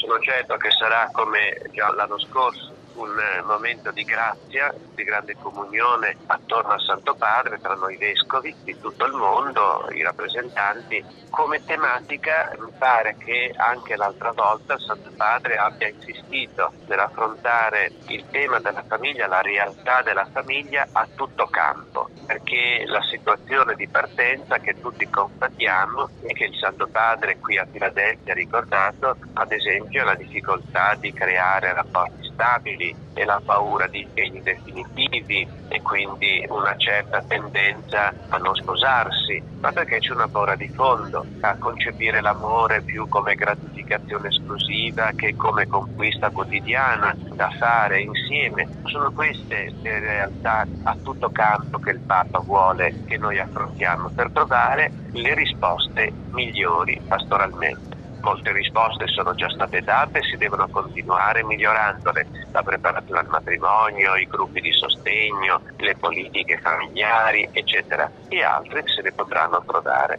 Sono certo che sarà, come già l'anno scorso, un momento di grazia, di grande comunione attorno al Santo Padre tra noi vescovi di tutto il mondo, i rappresentanti. Come tematica mi pare che anche l'altra volta il Santo Padre abbia insistito nell'affrontare il tema della famiglia, la realtà della famiglia a tutto campo, perché la situazione di partenza che tutti constatiamo è che il Santo Padre qui a Filadelfia ha ricordato, ad esempio, la difficoltà di creare rapporti stabili e la paura di impegni definitivi e quindi una certa tendenza a non sposarsi, ma perché c'è una paura di fondo a concepire l'amore più come gratificazione esclusiva che come conquista quotidiana da fare insieme. Sono queste le realtà a tutto campo che il Papa vuole che noi affrontiamo per trovare le risposte migliori pastoralmente. Molte risposte sono già state date e si devono continuare migliorandole, la preparazione al matrimonio, i gruppi di sostegno, le politiche familiari, eccetera, e altre se ne potranno trovare.